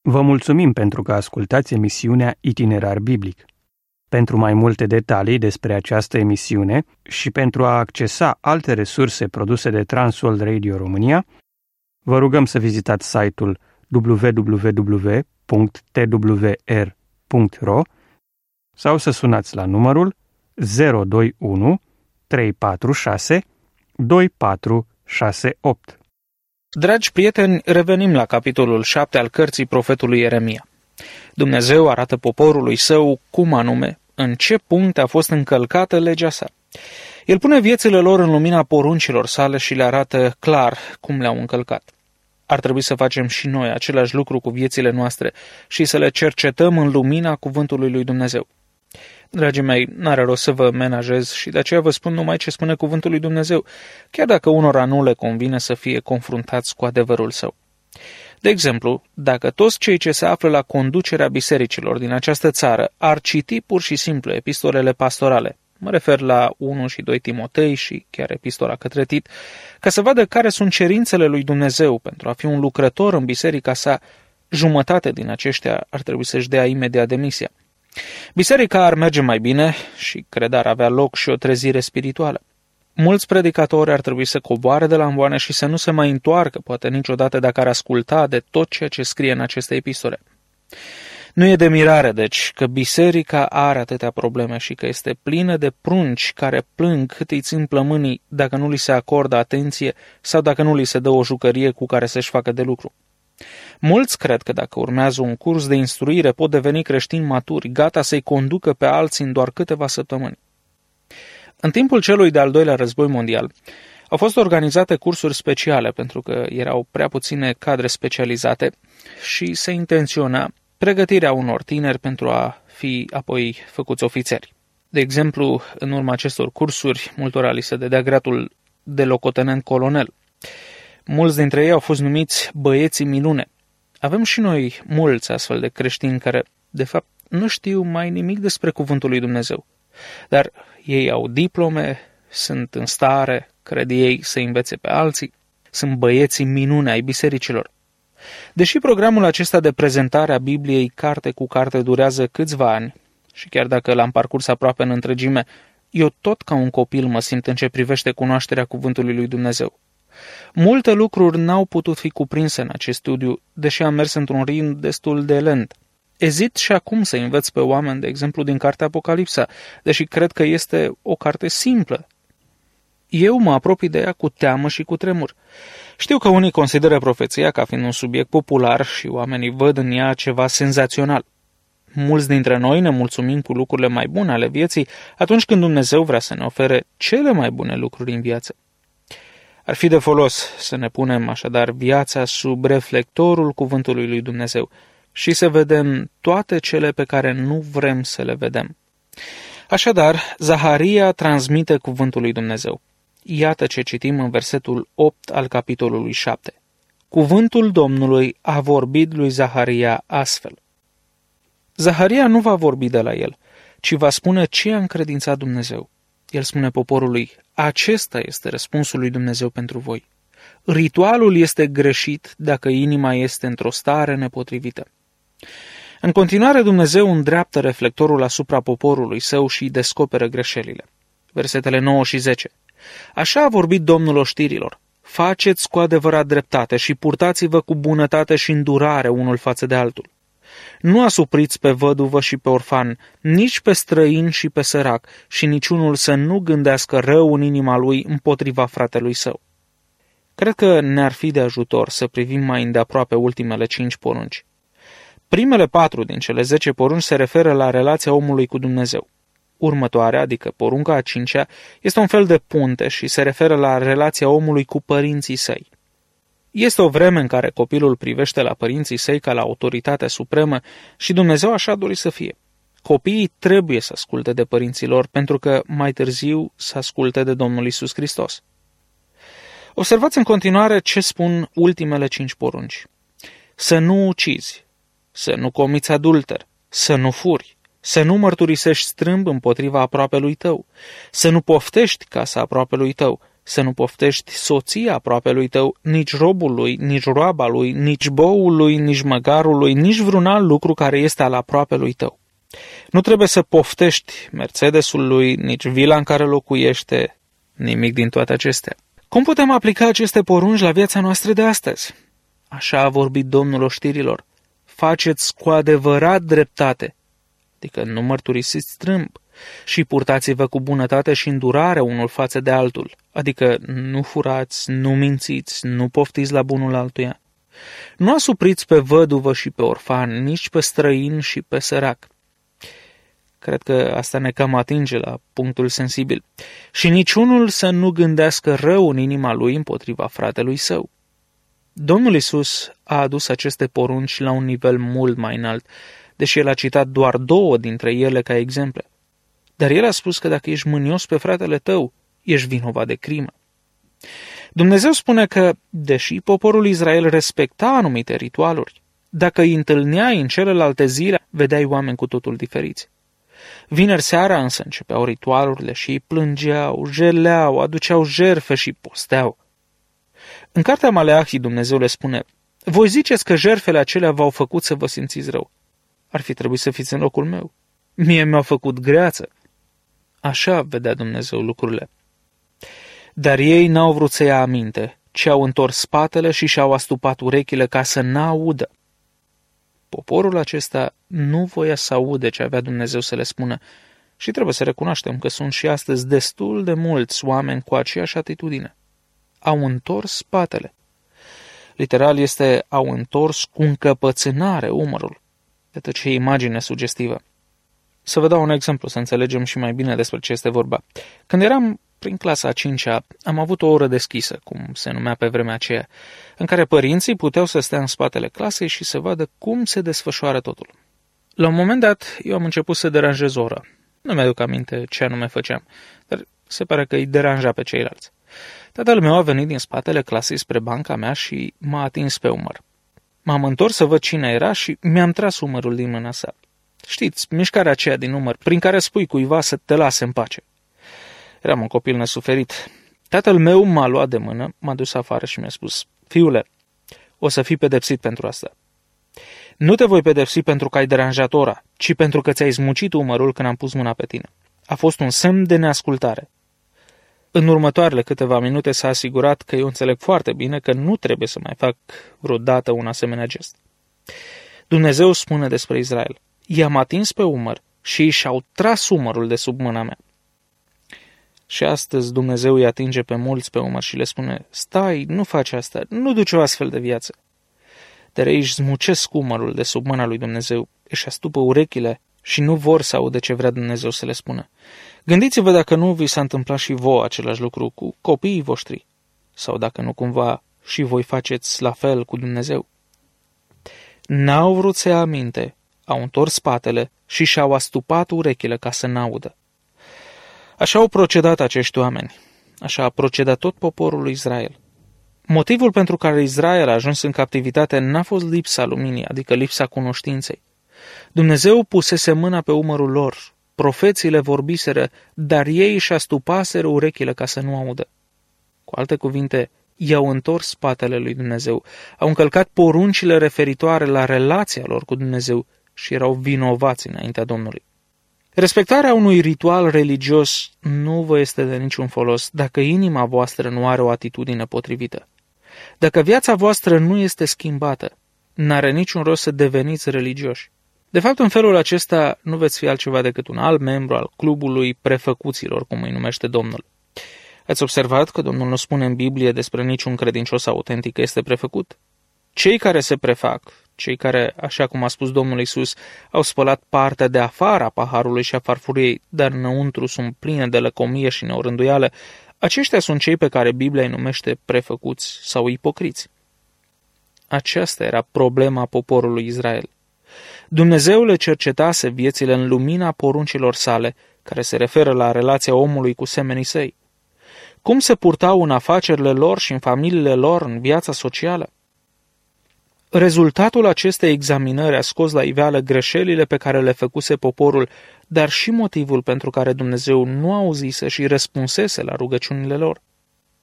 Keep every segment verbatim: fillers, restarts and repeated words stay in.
Vă mulțumim pentru că ascultați emisiunea Itinerar Biblic. Pentru mai multe detalii despre această emisiune și pentru a accesa alte resurse produse de Transworld Radio România, vă rugăm să vizitați site-ul w w w punct t w r punct r o sau să sunați la numărul zero doi unu trei patru șase doi patru șase opt. Dragi prieteni, revenim la capitolul șapte al cărții profetului Ieremia. Dumnezeu arată poporului său cum anume, în ce punct a fost încălcată legea sa. El pune viețile lor în lumina poruncilor sale și le arată clar cum le-au încălcat. Ar trebui să facem și noi același lucru cu viețile noastre și să le cercetăm în lumina cuvântului lui Dumnezeu. Dragii mei, n-are rost să vă menajez și de aceea vă spun numai ce spune cuvântul lui Dumnezeu, chiar dacă unora nu le convine să fie confruntați cu adevărul său. De exemplu, dacă toți cei ce se află la conducerea bisericilor din această țară ar citi pur și simplu epistolele pastorale, mă refer la unu și doi Timotei și chiar epistola către Tit, ca să vadă care sunt cerințele lui Dumnezeu pentru a fi un lucrător în biserica sa, jumătate din aceștia ar trebui să-și dea imediat demisia. Biserica ar merge mai bine și, cred, ar avea loc și o trezire spirituală. Mulți predicatori ar trebui să coboare de la amboane și să nu se mai întoarcă, poate niciodată, dacă ar asculta de tot ceea ce scrie în aceste epistole. Nu e de mirare, deci, că biserica are atâtea probleme și că este plină de prunci care plâng cât îi țin plămânii dacă nu li se acordă atenție sau dacă nu li se dă o jucărie cu care să-și facă de lucru. Mulți cred că dacă urmează un curs de instruire pot deveni creștini maturi, gata să-i conducă pe alții în doar câteva săptămâni. În timpul celui de-al doilea război mondial, au fost organizate cursuri speciale pentru că erau prea puține cadre specializate și se intenționa pregătirea unor tineri pentru a fi apoi făcuți ofițeri. De exemplu, în urma acestor cursuri, multora li se dădea gradul de locotenent colonel. Mulți dintre ei au fost numiți băieții minune. Avem și noi mulți astfel de creștini care, de fapt, nu știu mai nimic despre cuvântul lui Dumnezeu. Dar ei au diplome, sunt în stare, cred ei, să învețe pe alții, sunt băieții minune ai bisericilor. Deși programul acesta de prezentare a Bibliei carte cu carte durează câțiva ani, și chiar dacă l-am parcurs aproape în întregime, eu tot ca un copil mă simt în ce privește cunoașterea cuvântului lui Dumnezeu. Multe lucruri n-au putut fi cuprinse în acest studiu, deși am mers într-un ritm destul de lent. Ezit și acum să învăț pe oameni, de exemplu, din cartea Apocalipsa, deși cred că este o carte simplă. Eu mă apropii de ea cu teamă și cu tremur. Știu că unii consideră profeția ca fiind un subiect popular și oamenii văd în ea ceva senzațional. Mulți dintre noi ne mulțumim cu lucrurile mai bune ale vieții atunci când Dumnezeu vrea să ne ofere cele mai bune lucruri în viață. Ar fi de folos să ne punem așadar viața sub reflectorul cuvântului lui Dumnezeu și să vedem toate cele pe care nu vrem să le vedem. Așadar, Zaharia transmite cuvântul lui Dumnezeu. Iată ce citim în versetul opt al capitolului șapte. Cuvântul Domnului a vorbit lui Zaharia astfel. Zaharia nu va vorbi de la el, ci va spune ce a încredințat Dumnezeu. El spune poporului, acesta este răspunsul lui Dumnezeu pentru voi. Ritualul este greșit dacă inima este într-o stare nepotrivită. În continuare, Dumnezeu îndreaptă reflectorul asupra poporului său și descoperă greșelile. Versetele nouă și zece. Așa a vorbit Domnul oștirilor. Faceți cu adevărat dreptate și purtați-vă cu bunătate și îndurare unul față de altul. Nu asupriți pe văduvă și pe orfan, nici pe străin și pe sărac, și niciunul să nu gândească rău în inima lui împotriva fratelui său. Cred că ne-ar fi de ajutor să privim mai îndeaproape ultimele cinci porunci. Primele patru din cele zece porunci se referă la relația omului cu Dumnezeu. Următoarea, adică porunca a cincea, este un fel de punte și se referă la relația omului cu părinții săi. Este o vreme în care copilul privește la părinții săi ca la autoritatea supremă și Dumnezeu așa dori să fie. Copiii trebuie să asculte de părinții lor pentru că mai târziu să asculte de Domnul Iisus Hristos. Observați în continuare ce spun ultimele cinci porunci. Să nu ucizi, să nu comiți adulter, să nu furi, să nu mărturisești strâmb împotriva aproapelui tău, să nu poftești casa aproapelui tău, să nu poftești soția aproapelui tău, nici robul lui, nici roaba lui, nici boul lui, nici măgarul lui, nici vreun alt lucru care este al aproapelui tău. Nu trebuie să poftești Mercedesul lui, nici vila în care locuiește, nimic din toate acestea. Cum putem aplica aceste porunci la viața noastră de astăzi? Așa a vorbit Domnul oștirilor. Faceți cu adevărat dreptate, adică nu mărturisiți strâmb, și purtați-vă cu bunătate și îndurare unul față de altul, adică nu furați, nu mințiți, nu poftiți la bunul altuia. Nu asupriți pe văduvă și pe orfan, nici pe străin și pe sărac. Cred că asta ne cam atinge la punctul sensibil. Și niciunul să nu gândească rău în inima lui împotriva fratelui său. Domnul Iisus a adus aceste porunci la un nivel mult mai înalt, deși el a citat doar două dintre ele ca exemple. Dar el a spus că dacă ești mânios pe fratele tău, ești vinovat de crimă. Dumnezeu spune că, deși poporul Israel respecta anumite ritualuri, dacă îi întâlneai în celelalte zile, vedeai oameni cu totul diferiți. Vineri seara însă începeau ritualurile și ei plângeau, jeleau, aduceau jertfe și posteau. În cartea Maleahii Dumnezeu le spune: voi ziceți că jertfele acelea v-au făcut să vă simțiți rău. Ar fi trebuit să fiți în locul meu. Mie mi-au făcut greață. Așa vedea Dumnezeu lucrurile. Dar ei n-au vrut să ia aminte, ci au întors spatele și și-au astupat urechile ca să n-audă. Poporul acesta nu voia să aude ce avea Dumnezeu să le spună și trebuie să recunoaștem că sunt și astăzi destul de mulți oameni cu aceeași atitudine. Au întors spatele. Literal este au întors cu încăpățânare umărul. Iată ce imagine sugestivă. Să vă dau un exemplu să înțelegem și mai bine despre ce este vorba. Când eram prin clasa a cincea, am avut o oră deschisă, cum se numea pe vremea aceea, în care părinții puteau să stea în spatele clasei și să vadă cum se desfășoară totul. La un moment dat, eu am început să deranjez o oră. Nu mi-aduc aminte ce anume făceam, dar se pare că îi deranja pe ceilalți. Tatăl meu a venit din spatele clasei spre banca mea și m-a atins pe umăr. M-am întors să văd cine era și mi-am tras umărul din mâna sa. Știți, mișcarea aceea din umăr, prin care spui cuiva să te lase în pace. Eram un copil nesuferit. Tatăl meu m-a luat de mână, m-a dus afară și mi-a spus: fiule, o să fii pedepsit pentru asta. Nu te voi pedepsi pentru că ai deranjat ora, ci pentru că ți-ai smucit umărul când am pus mâna pe tine. A fost un semn de neascultare. În următoarele câteva minute s-a asigurat că eu înțeleg foarte bine că nu trebuie să mai fac vreodată un asemenea gest. Dumnezeu spune despre Israel: i-am atins pe umăr și ei și-au tras umărul de sub mâna mea. Și astăzi Dumnezeu îi atinge pe mulți pe umăr și le spune: stai, nu faci asta, nu duci o astfel de viață. Dar ei își zmucesc umărul de sub mâna lui Dumnezeu, își astupă urechile și nu vor să audă ce vrea Dumnezeu să le spună. Gândiți-vă dacă nu vi s-a întâmplat și vouă același lucru cu copiii voștri, sau dacă nu cumva și voi faceți la fel cu Dumnezeu. N-au vrut să ia aminte, au întors spatele și și-au astupat urechile ca să n-audă. Așa au procedat acești oameni, așa a procedat tot poporul lui Israel. Motivul pentru care Israel a ajuns în captivitate n-a fost lipsa luminii, adică lipsa cunoștinței. Dumnezeu pusese mâna pe umărul lor, profeții le vorbiseră, dar ei își astupaseră urechile ca să nu audă. Cu alte cuvinte, i-au întors spatele lui Dumnezeu, au încălcat poruncile referitoare la relația lor cu Dumnezeu și erau vinovați înaintea Domnului. Respectarea unui ritual religios nu vă este de niciun folos dacă inima voastră nu are o atitudine potrivită. Dacă viața voastră nu este schimbată, n-are niciun rost să deveniți religioși. De fapt, în felul acesta nu veți fi altceva decât un alt membru al clubului prefăcuților, cum îi numește Domnul. Ați observat că Domnul nu spune în Biblie despre niciun credincios autentic că este prefăcut? Cei care se prefac, cei care, așa cum a spus Domnul Iisus, au spălat partea de afară a paharului și a farfuriei, dar înăuntru sunt pline de lăcomie și neorânduială, aceștia sunt cei pe care Biblia îi numește prefăcuți sau ipocriți. Aceasta era problema poporului Israel. Dumnezeu le cercetase viețile în lumina poruncilor sale, care se referă la relația omului cu semenii săi. Cum se purtau în afacerile lor și în familiile lor, în viața socială? Rezultatul acestei examinări a scos la iveală greșelile pe care le făcuse poporul, dar și motivul pentru care Dumnezeu nu auzise și răspunsese la rugăciunile lor.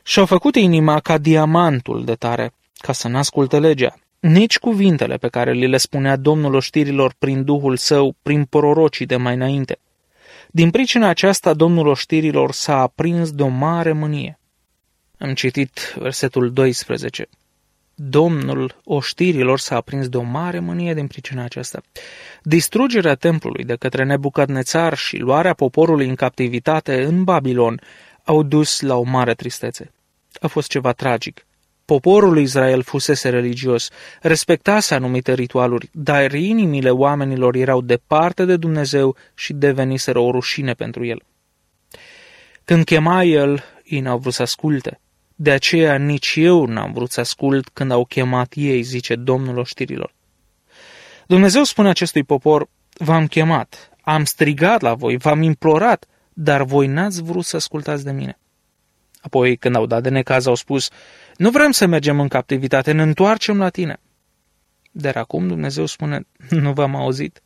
Și-au făcut inima ca diamantul de tare, ca să n-asculte legea, nici cuvintele pe care li le spunea Domnul oștirilor prin Duhul Său, prin prorocii de mai înainte. Din pricina aceasta, Domnul oștirilor s-a aprins de o mare mânie. Am citit versetul doisprezece. Domnul oștirilor s-a aprins de o mare mânie din pricina aceasta. Distrugerea templului de către Nebucadnețar și luarea poporului în captivitate în Babilon au dus la o mare tristețe. A fost ceva tragic. Poporul lui Israel fusese religios, respectase anumite ritualuri, dar inimile oamenilor erau departe de Dumnezeu și deveniseră o rușine pentru el. Când chema el, ei n-au vrut să asculte. De aceea nici eu n-am vrut să ascult când au chemat ei, zice Domnul oștirilor. Dumnezeu spune acestui popor, v-am chemat, am strigat la voi, v-am implorat, dar voi n-ați vrut să ascultați de mine. Apoi, când au dat de necaz, au spus, nu vrem să mergem în captivitate, ne întoarcem la tine. Dar acum Dumnezeu spune, nu v-am auzit.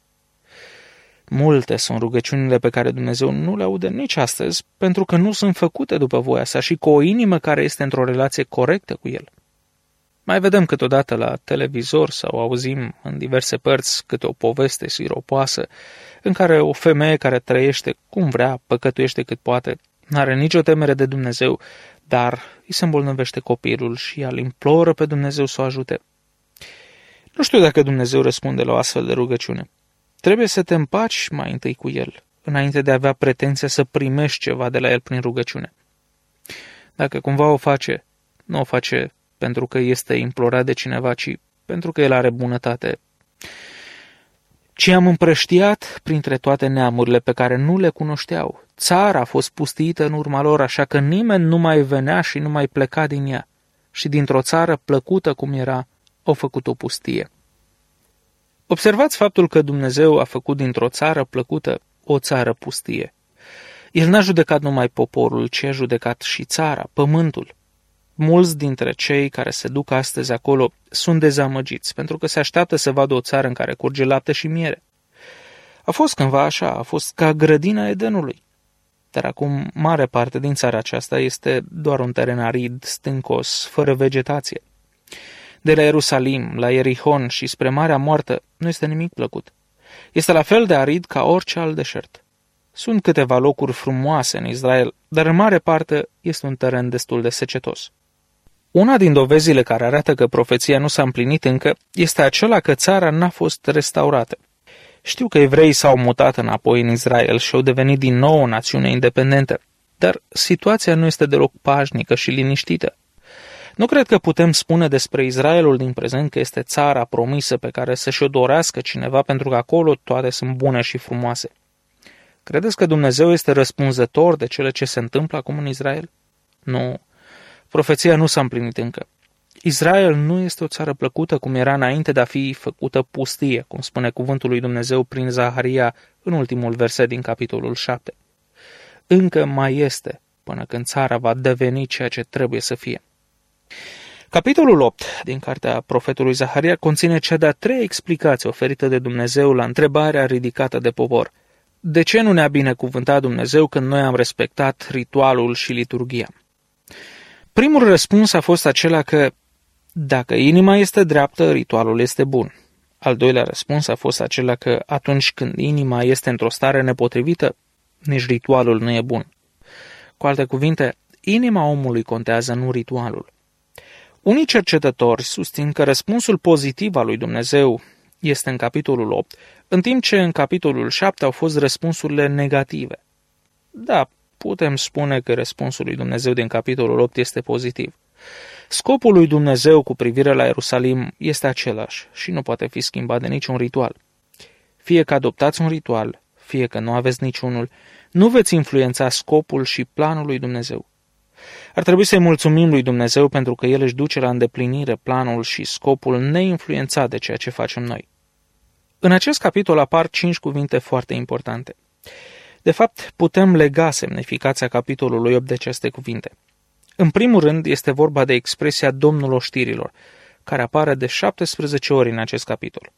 Multe sunt rugăciunile pe care Dumnezeu nu le aude nici astăzi, pentru că nu sunt făcute după voia sa și cu o inimă care este într-o relație corectă cu el. Mai vedem câteodată la televizor sau auzim în diverse părți câte o poveste siropoasă în care o femeie care trăiește cum vrea, păcătuiește cât poate, n-are nicio temere de Dumnezeu, dar îi se îmbolnăvește copilul și ea îl imploră pe Dumnezeu să o ajute. Nu știu dacă Dumnezeu răspunde la o astfel de rugăciune. Trebuie să te împaci mai întâi cu el, înainte de a avea pretenția să primești ceva de la el prin rugăciune. Dacă cumva o face, nu o face pentru că este implorat de cineva, ci pentru că el are bunătate. Ci am împrăștiat printre toate neamurile pe care nu le cunoșteau. Țara a fost pustită în urma lor, așa că nimeni nu mai venea și nu mai pleca din ea. Și dintr-o țară plăcută cum era, au făcut o pustie. Observați faptul că Dumnezeu a făcut dintr-o țară plăcută o țară pustie. El n-a judecat numai poporul, ci a judecat și țara, pământul. Mulți dintre cei care se duc astăzi acolo sunt dezamăgiți, pentru că se așteaptă să vadă o țară în care curge lapte și miere. A fost cândva așa, a fost ca grădina Edenului. Dar acum mare parte din țara aceasta este doar un teren arid, stâncos, fără vegetație. De la Ierusalim, la Ierihon și spre Marea Moartă nu este nimic plăcut. Este la fel de arid ca orice alt deșert. Sunt câteva locuri frumoase în Israel, dar în mare parte este un teren destul de secetos. Una din dovezile care arată că profeția nu s-a împlinit încă este acela că țara n-a fost restaurată. Știu că evreii s-au mutat înapoi în Israel și au devenit din nou o națiune independentă, dar situația nu este deloc pașnică și liniștită. Nu cred că putem spune despre Israelul din prezent că este țara promisă pe care să și-o dorească cineva, pentru că acolo toate sunt bune și frumoase. Credeți că Dumnezeu este răspunzător de cele ce se întâmplă acum în Israel? Nu. Profeția nu s-a împlinit încă. Israel nu este o țară plăcută cum era înainte de a fi făcută pustie, cum spune cuvântul lui Dumnezeu prin Zaharia în ultimul verset din capitolul șapte. Încă mai este până când țara va deveni ceea ce trebuie să fie. Capitolul opt din cartea profetului Zaharia conține cea de-a treia explicație oferită de Dumnezeu la întrebarea ridicată de popor. De ce nu ne-a binecuvântat Dumnezeu când noi am respectat ritualul și liturghia? Primul răspuns a fost acela că dacă inima este dreaptă, ritualul este bun. Al doilea răspuns a fost acela că atunci când inima este într-o stare nepotrivită, nici ritualul nu e bun. Cu alte cuvinte, inima omului contează, nu ritualul. Unii cercetători susțin că răspunsul pozitiv al lui Dumnezeu este în capitolul opt, în timp ce în capitolul șapte au fost răspunsurile negative. Da, putem spune că răspunsul lui Dumnezeu din capitolul opt este pozitiv. Scopul lui Dumnezeu cu privire la Ierusalim este același și nu poate fi schimbat de niciun ritual. Fie că adoptați un ritual, fie că nu aveți niciunul, nu veți influența scopul și planul lui Dumnezeu. Ar trebui să-i mulțumim lui Dumnezeu pentru că El își duce la îndeplinire planul și scopul neinfluențat de ceea ce facem noi. În acest capitol apar cinci cuvinte foarte importante. De fapt, putem lega semnificația capitolului opt de aceste cuvinte. În primul rând, este vorba de expresia Domnul oștirilor, care apare de șaptesprezece ori în acest capitol.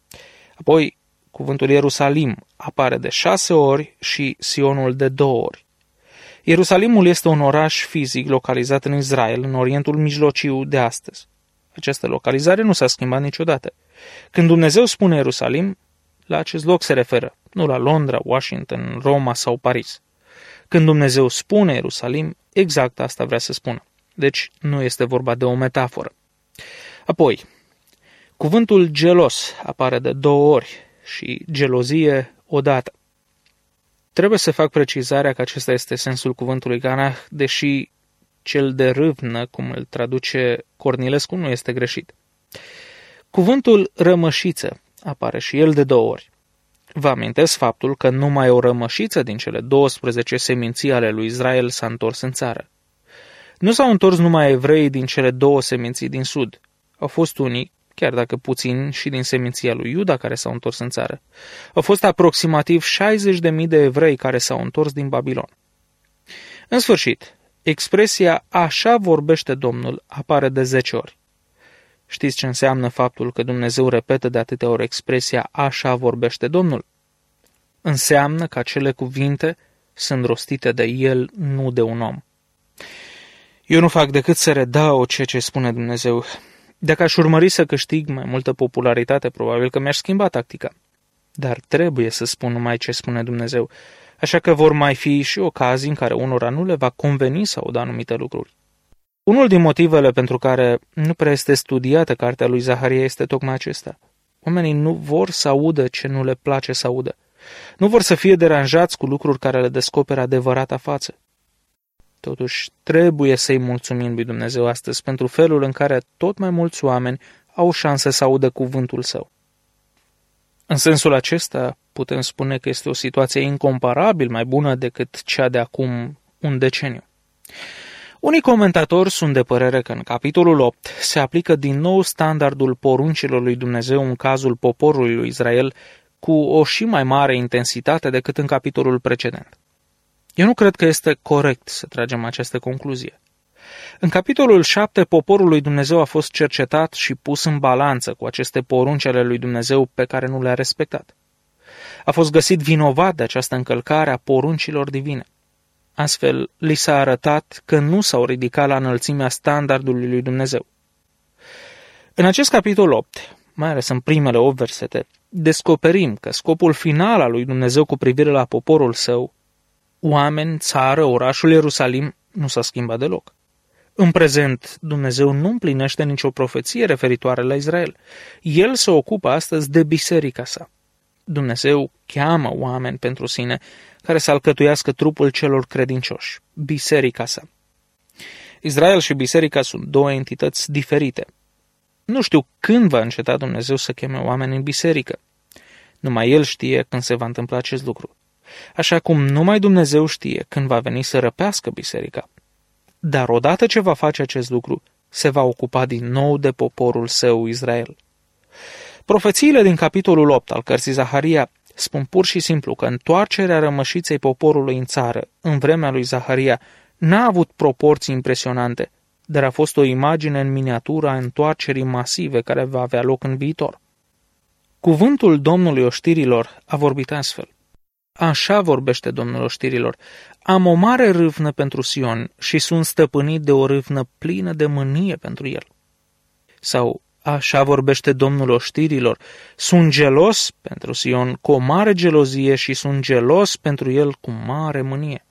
Apoi, cuvântul Ierusalim apare de șase ori și Sionul de două ori. Ierusalimul este un oraș fizic localizat în Israel, în Orientul Mijlociu de astăzi. Această localizare nu s-a schimbat niciodată. Când Dumnezeu spune Ierusalim, la acest loc se referă, nu la Londra, Washington, Roma sau Paris. Când Dumnezeu spune Ierusalim, exact asta vrea să spună. Deci nu este vorba de o metaforă. Apoi, cuvântul gelos apare de două ori și gelozie odată. Trebuie să fac precizarea că acesta este sensul cuvântului ganah, deși cel de râvnă, cum îl traduce Cornilescu, nu este greșit. Cuvântul rămășiță apare și el de două ori. Vă amintesc faptul că numai o rămășiță din cele douăsprezece seminții ale lui Israel s-a întors în țară. Nu s-au întors numai evreii din cele două seminții din sud. Au fost unii, chiar dacă puțini, și din seminția lui Iuda care s-au întors în țară. Au fost aproximativ șaizeci de mii de evrei care s-au întors din Babilon. În sfârșit, expresia așa vorbește Domnul apare de zece ori. Știți ce înseamnă faptul că Dumnezeu repetă de atâtea ori expresia așa vorbește Domnul? Înseamnă că acele cuvinte sunt rostite de El, nu de un om. Eu nu fac decât să redau ceea ce spune Dumnezeu. Dacă aș urmări să câștig mai multă popularitate, probabil că mi-aș schimba tactica. Dar trebuie să spun numai ce spune Dumnezeu, așa că vor mai fi și ocazii în care unora nu le va conveni să audă anumite lucruri. Unul din motivele pentru care nu prea este studiată cartea lui Zaharia este tocmai acesta. Oamenii nu vor să audă ce nu le place să audă. Nu vor să fie deranjați cu lucruri care le descoperă adevărata față. Totuși, trebuie să-i mulțumim lui Dumnezeu astăzi pentru felul în care tot mai mulți oameni au șanse să audă cuvântul său. În sensul acesta, putem spune că este o situație incomparabil mai bună decât cea de acum un deceniu. Unii comentatori sunt de părere că în capitolul opt se aplică din nou standardul poruncilor lui Dumnezeu în cazul poporului lui Israel cu o și mai mare intensitate decât în capitolul precedent. Eu nu cred că este corect să tragem această concluzie. În capitolul șapte, poporul lui Dumnezeu a fost cercetat și pus în balanță cu aceste porunci ale lui Dumnezeu pe care nu le-a respectat. A fost găsit vinovat de această încălcare a poruncilor divine. Astfel, li s-a arătat că nu s-au ridicat la înălțimea standardului lui Dumnezeu. În acest capitol opt, mai ales în primele opt versete, descoperim că scopul final al lui Dumnezeu cu privire la poporul său, oameni, țară, orașul Ierusalim, nu s-a schimbat deloc. În prezent, Dumnezeu nu împlinește nicio profeție referitoare la Israel. El se ocupă astăzi de biserica sa. Dumnezeu cheamă oameni pentru sine care să alcătuiască trupul celor credincioși, biserica sa. Israel și biserica sunt două entități diferite. Nu știu când va înceta Dumnezeu să cheme oameni în biserică. Numai El știe când se va întâmpla acest lucru. Așa cum numai Dumnezeu știe când va veni să răpească biserica. Dar odată ce va face acest lucru, se va ocupa din nou de poporul său Israel. Profețiile din capitolul opt al cărții Zaharia spun pur și simplu că întoarcerea rămășiței poporului în țară, în vremea lui Zaharia, n-a avut proporții impresionante, dar a fost o imagine în miniatură a întoarcerii masive care va avea loc în viitor. Cuvântul Domnului oștirilor a vorbit astfel. Așa vorbește Domnul oștirilor. Am o mare râvnă pentru Sion și sunt stăpânit de o râvnă plină de mânie pentru el. Sau, așa vorbește Domnul oștirilor. Sunt gelos pentru Sion cu o mare gelozie și sunt gelos pentru el cu mare mânie.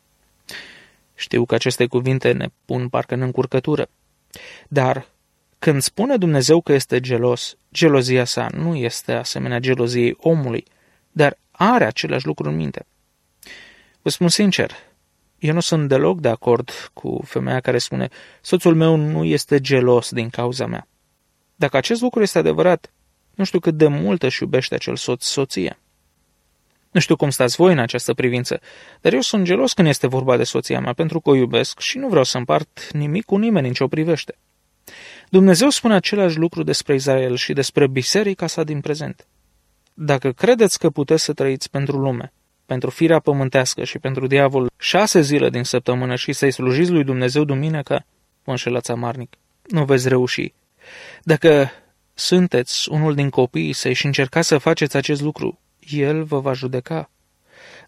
Știu că aceste cuvinte ne pun parcă în încurcătură. Dar când spune Dumnezeu că este gelos, gelozia sa nu este asemenea geloziei omului, dar are același lucru în minte. Vă spun sincer, eu nu sunt deloc de acord cu femeia care spune soțul meu nu este gelos din cauza mea. Dacă acest lucru este adevărat, nu știu cât de mult își iubește acel soț soție. Nu știu cum stați voi în această privință, dar eu sunt gelos când este vorba de soția mea, pentru că o iubesc și nu vreau să împart nimic cu nimeni în ce o privește. Dumnezeu spune același lucru despre Israel și despre biserica sa din prezent. Dacă credeți că puteți să trăiți pentru lume, pentru firea pământească și pentru diavol șase zile din săptămână și să-i slujiți lui Dumnezeu duminică, vă înșelați amarnic. Nu veți reuși. Dacă sunteți unul din copiii săi și încercați să faceți acest lucru, El vă va judeca.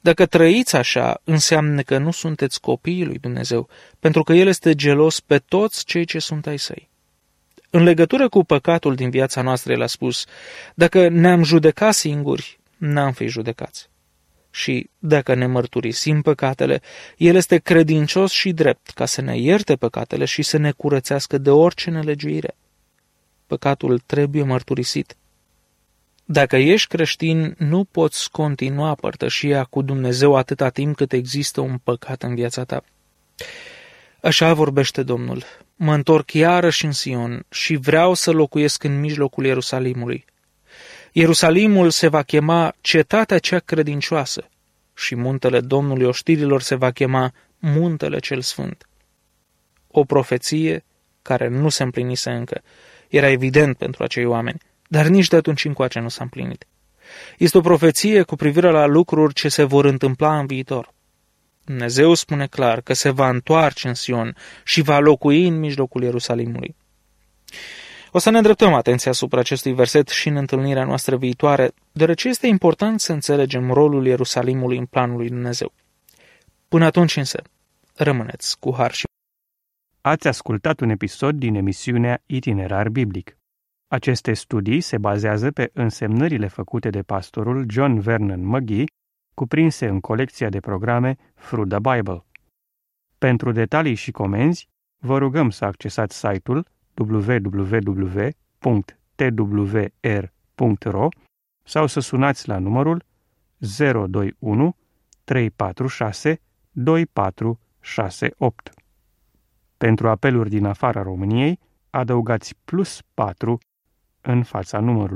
Dacă trăiți așa, înseamnă că nu sunteți copiii lui Dumnezeu, pentru că El este gelos pe toți cei ce sunt ai săi. În legătură cu păcatul din viața noastră, El a spus, dacă ne-am judecat singuri, n-am fi judecați. Și dacă ne mărturisim păcatele, El este credincios și drept ca să ne ierte păcatele și să ne curățească de orice nelegiuire. Păcatul trebuie mărturisit. Dacă ești creștin, nu poți continua părtășia cu Dumnezeu atâta timp cât există un păcat în viața ta. Așa vorbește Domnul. Mă întorc iarăși în Sion și vreau să locuiesc în mijlocul Ierusalimului. Ierusalimul se va chema Cetatea cea credincioasă și muntele Domnului oștirilor se va chema Muntele cel Sfânt. O profeție care nu se împlinise încă. Era evident pentru acei oameni, dar nici de atunci încoace nu s-a împlinit. Este o profeție cu privire la lucruri ce se vor întâmpla în viitor. Dumnezeu spune clar că se va întoarce în Sion și va locui în mijlocul Ierusalimului. O să ne îndreptăm atenția asupra acestui verset și în întâlnirea noastră viitoare, deoarece este important să înțelegem rolul Ierusalimului în planul lui Dumnezeu. Până atunci însă, rămâneți cu har și... Ați ascultat un episod din emisiunea Itinerar Biblic. Aceste studii se bazează pe însemnările făcute de pastorul John Vernon McGee, cuprinse în colecția de programe Through the Bible. Pentru detalii și comenzi, vă rugăm să accesați site-ul w w w punct t w r punct r o sau să sunați la numărul zero doi unu trei patru șase doi patru șase opt. Pentru apeluri din afara României, adăugați plus patru în fața numărului.